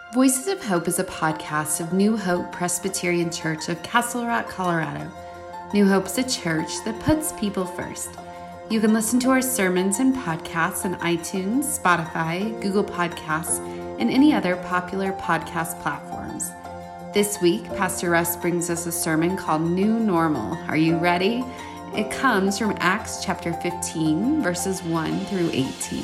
Voices of Hope is a podcast of New Hope Presbyterian Church of Castle Rock, Colorado. New Hope is a church that puts people first. You can listen to our sermons and podcasts on iTunes, Spotify, Google Podcasts, and any other popular podcast platforms. This week, Pastor Russ brings us a sermon called New Normal. Are you ready? It comes from Acts chapter 15, verses 1 through 18.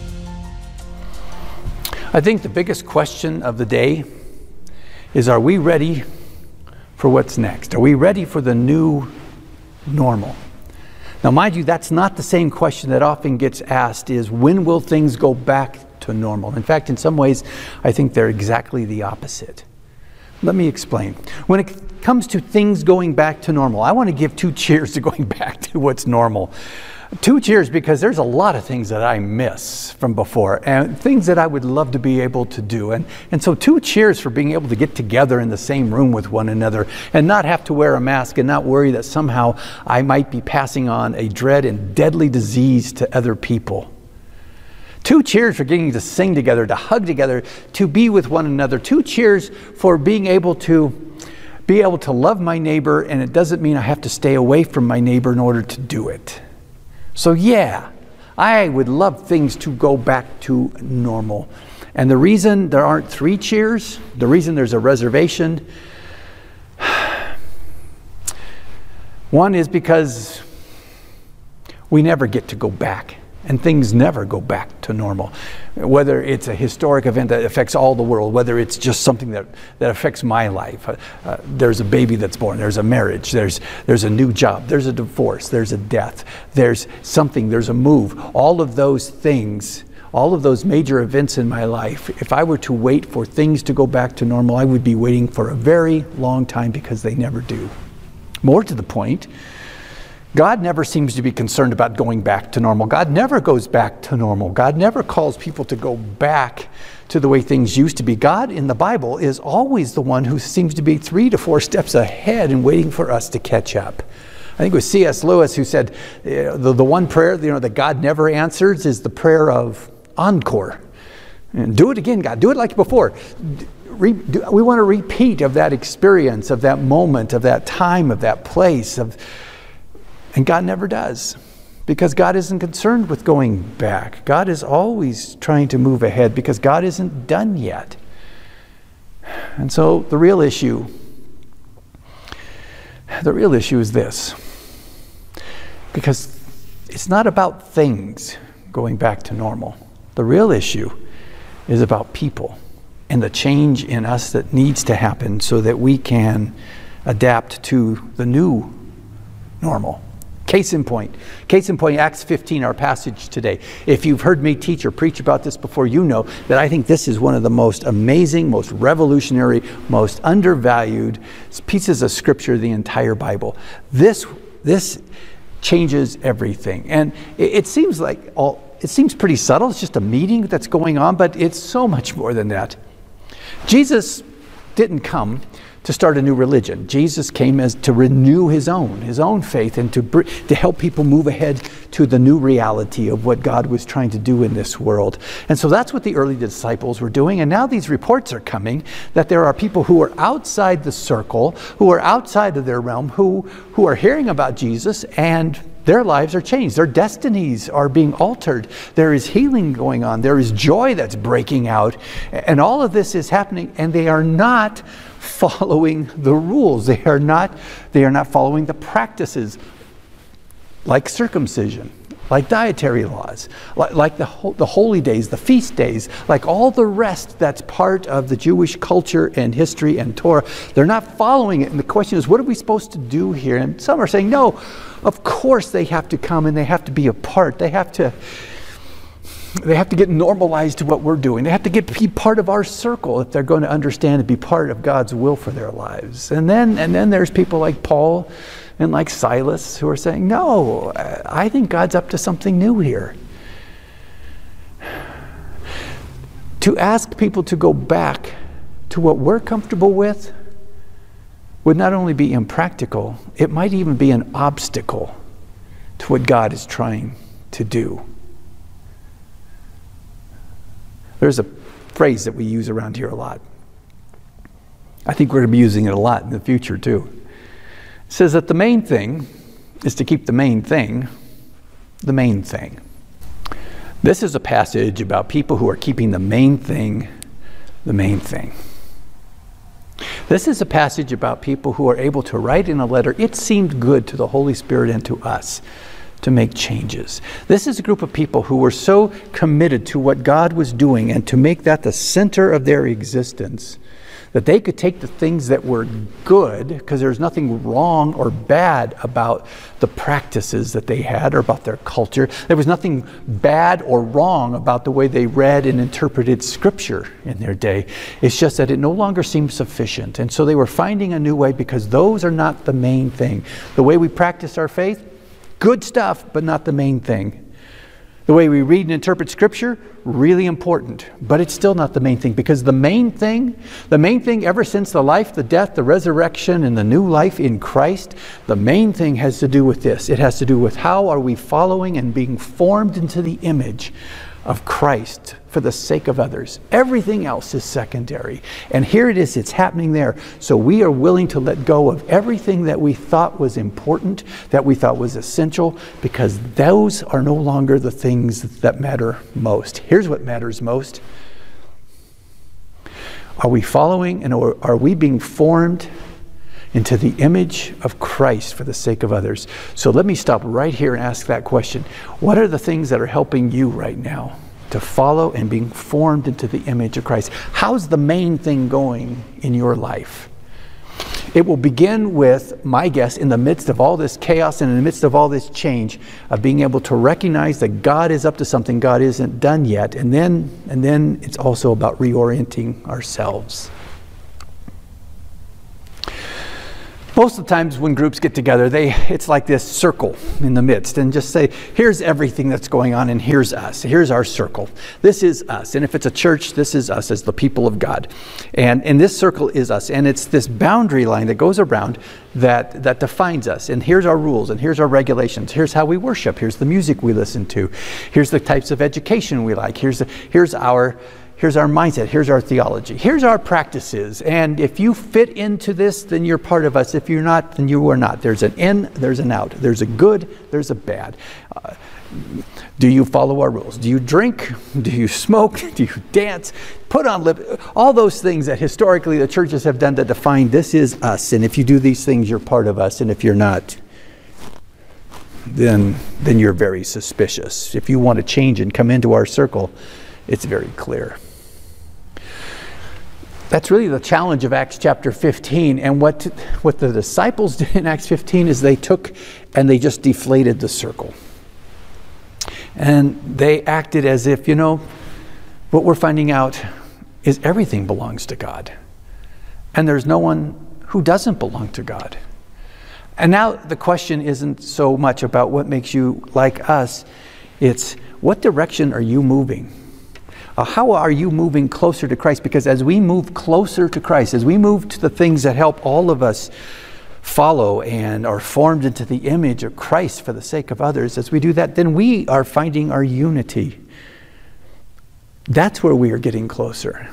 I think the biggest question of the day is, are we ready for what's next? Are we ready for the new normal? Now, mind you, that's not the same question that often gets asked, is when will things go back to normal? In fact, in some ways, I think they're exactly the opposite. Let me explain. When it comes to things going back to normal, I want to give 2 cheers to going back to what's normal. 2 cheers because there's a lot of things that I miss from before and things that I would love to be able to do. And so 2 cheers for being able to get together in the same room with one another and not have to wear a mask and not worry that somehow I might be passing on a dread and deadly disease to other people. 2 cheers for getting to sing together, to hug together, to be with one another. 2 cheers for being able to love my neighbor, and it doesn't mean I have to stay away from my neighbor in order to do it. So yeah, I would love things to go back to normal. And the reason there aren't 3 cheers, the reason there's a reservation, one is because we never get to go back. And things never go back to normal. Whether it's a historic event that affects all the world, whether it's just something that affects my life. There's a baby that's born, there's a marriage, there's a new job, there's a divorce, there's a death, there's something, there's a move. All of those things, all of those major events in my life, if I were to wait for things to go back to normal, I would be waiting for a very long time because they never do. More to the point, God never seems to be concerned about going back to normal. God never goes back to normal. God never calls people to go back to the way things used to be. God in the Bible is always the one who seems to be 3 to 4 steps ahead and waiting for us to catch up. I think it was C.S. Lewis who said the one prayer that God never answers is the prayer of encore. And do it again, God. Do it like before. We want a repeat of that experience, of that moment, of that time, of that place, and God never does, because God isn't concerned with going back. God is always trying to move ahead because God isn't done yet. And so the real issue is this, because it's not about things going back to normal. The real issue is about people and the change in us that needs to happen so that we can adapt to the new normal. Case in point, Acts 15, our passage today. If you've heard me teach or preach about this before, you know that I think this is one of the most amazing, most revolutionary, most undervalued pieces of scripture in the entire Bible. This changes everything. And it seems pretty subtle. It's just a meeting that's going on, but it's so much more than that. Jesus didn't come to start a new religion. Jesus came as to renew his own faith and to help people move ahead to the new reality of what God was trying to do in this world. And so that's what the early disciples were doing. And now these reports are coming that there are people who are outside the circle, who are outside of their realm, who are hearing about Jesus, and their lives are changed. Their destinies are being altered. There is healing going on. There is joy that's breaking out. And all of this is happening, and they are not following the rules. They are not following the practices like circumcision, like dietary laws, like the holy days, the feast days, like all the rest that's part of the Jewish culture and history and Torah. They're not following it. And the question is, what are we supposed to do here? And some are saying, no, of course they have to come and they have to be a part. They have to get normalized to what we're doing. They have to be part of our circle if they're going to understand and be part of God's will for their lives. And then there's people like Paul and like Silas who are saying, no, I think God's up to something new here. To ask people to go back to what we're comfortable with would not only be impractical, it might even be an obstacle to what God is trying to do. There's a phrase that we use around here a lot. I think we're going to be using it a lot in the future too. It says that the main thing is to keep the main thing the main thing. This is a passage about people who are keeping the main thing the main thing. This is a passage about people who are able to write in a letter, it seemed good to the Holy Spirit and to us to make changes. This is a group of people who were so committed to what God was doing and to make that the center of their existence that they could take the things that were good, because there's nothing wrong or bad about the practices that they had or about their culture. There was nothing bad or wrong about the way they read and interpreted Scripture in their day. It's just that it no longer seemed sufficient. And so they were finding a new way, because those are not the main thing. The way we practice our faith, good stuff, but not the main thing. The way we read and interpret Scripture, really important, but it's still not the main thing, because the main thing ever since the life, the death, the resurrection, and the new life in Christ, the main thing has to do with this. It has to do with how are we following and being formed into the image of Christ for the sake of others. Everything else is secondary. And here it is, it's happening there. So we are willing to let go of everything that we thought was important, that we thought was essential, because those are no longer the things that matter most. Here's what matters most. Are we following and are we being formed into the image of Christ for the sake of others? So let me stop right here and ask that question. What are the things that are helping you right now to follow and being formed into the image of Christ? How's the main thing going in your life? It will begin with, my guess, in the midst of all this chaos and in the midst of all this change, of being able to recognize that God is up to something God isn't done yet. And then it's also about reorienting ourselves. Most of the times when groups get together, it's like this circle in the midst, and just say, here's everything that's going on, and here's us. Here's our circle. This is us. And if it's a church, this is us as the people of God. And this circle is us. And it's this boundary line that goes around that defines us. And here's our rules, and here's our regulations. Here's how we worship. Here's the music we listen to. Here's the types of education we like. Here's our mindset. Here's our theology. Here's our practices. And if you fit into this, then you're part of us. If you're not, then you are not. There's an in, there's an out. There's a good, there's a bad. Do you follow our rules? Do you drink? Do you smoke? Do you dance? Put on lip? All those things that historically the churches have done to define this is us. And if you do these things, you're part of us. And if you're not, then you're very suspicious. If you want to change and come into our circle, it's very clear. That's really the challenge of Acts chapter 15. And what the disciples did in Acts 15 is they took and they just deflated the circle. And they acted as if, what we're finding out is everything belongs to God. And there's no one who doesn't belong to God. And now the question isn't so much about what makes you like us. It's what direction are you moving? How are you moving closer to Christ? Because as we move closer to Christ, as we move to the things that help all of us follow and are formed into the image of Christ for the sake of others, as we do that, then we are finding our unity. That's where we are getting closer.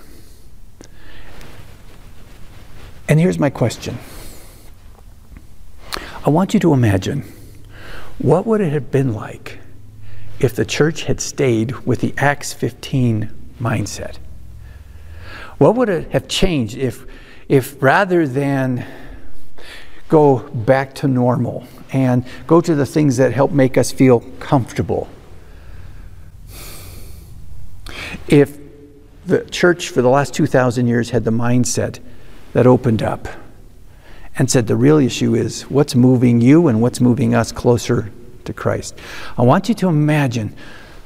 And here's my question. I want you to imagine, what would it have been like if the church had stayed with the Acts 15 mindset? What would it have changed if rather than go back to normal and go to the things that help make us feel comfortable, if the church for the last 2,000 years had the mindset that opened up and said the real issue is what's moving you and what's moving us closer to Christ? I want you to imagine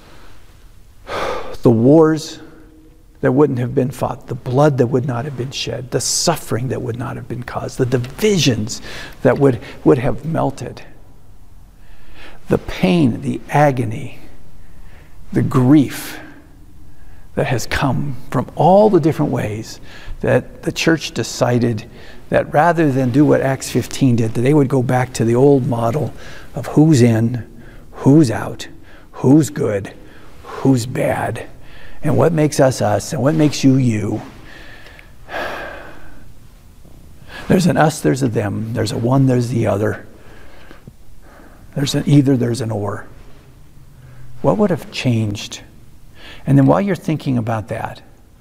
the wars that wouldn't have been fought, the blood that would not have been shed, the suffering that would not have been caused, the divisions that would have melted, the pain, the agony, the grief that has come from all the different ways that the church decided that rather than do what Acts 15 did, that they would go back to the old model of who's in, who's out, who's good, who's bad, and what makes us us, and what makes you you. There's an us, there's a them. There's a one, there's the other. There's an either, there's an or. What would have changed? And then while you're thinking about that,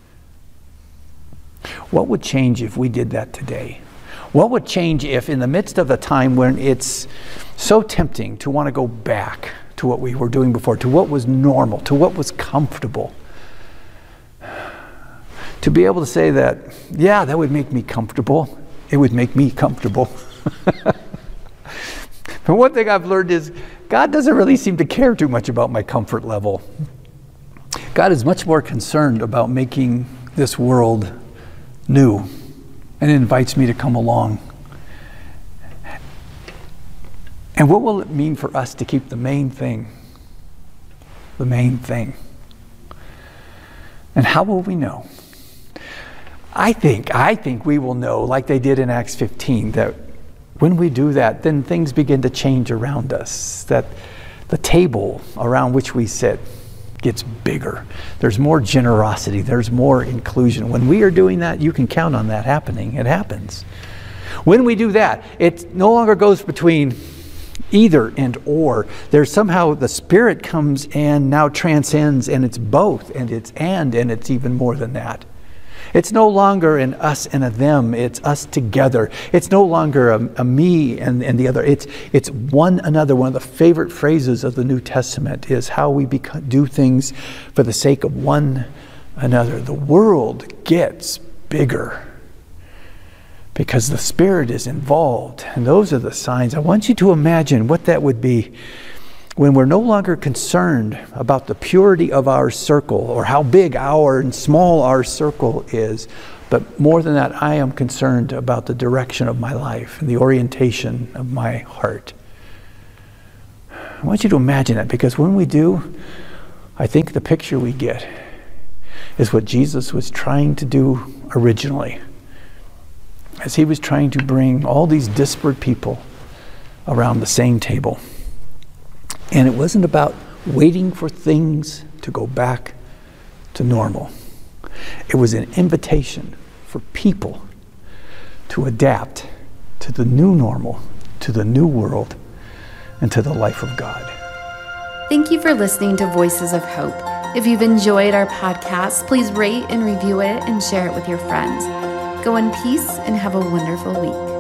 what would change if we did that today? What would change if in the midst of a time when it's so tempting to want to go back to what we were doing before, to what was normal, to what was comfortable, to be able to say that, yeah, that would make me comfortable. It would make me comfortable. But one thing I've learned is God doesn't really seem to care too much about my comfort level. God is much more concerned about making this world new, and invites me to come along. And what will it mean for us to keep the main thing? The main thing. And how will we know? I think we will know, like they did in Acts 15, that when we do that, then things begin to change around us. That the table around which we sit gets bigger. There's more generosity. There's more inclusion. When we are doing that, you can count on that happening. It happens. When we do that, it no longer goes between either and or. There's somehow the Spirit comes and now transcends, and it's both, and it's even more than that. It's no longer an us and a them. It's us together. It's no longer a me and the other. It's one another. One of the favorite phrases of the New Testament is how we do things for the sake of one another. The world gets bigger because the Spirit is involved. And those are the signs. I want you to imagine what that would be when we're no longer concerned about the purity of our circle or how big and small our circle is, but more than that, I am concerned about the direction of my life and the orientation of my heart. I want you to imagine that, because when we do, I think the picture we get is what Jesus was trying to do originally, as he was trying to bring all these disparate people around the same table. And it wasn't about waiting for things to go back to normal. It was an invitation for people to adapt to the new normal, to the new world, and to the life of God. Thank you for listening to Voices of Hope. If you've enjoyed our podcast, please rate and review it and share it with your friends. Go in peace and have a wonderful week.